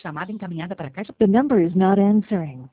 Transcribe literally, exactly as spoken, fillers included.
chamada encaminhada para a caixa. The number is not answering.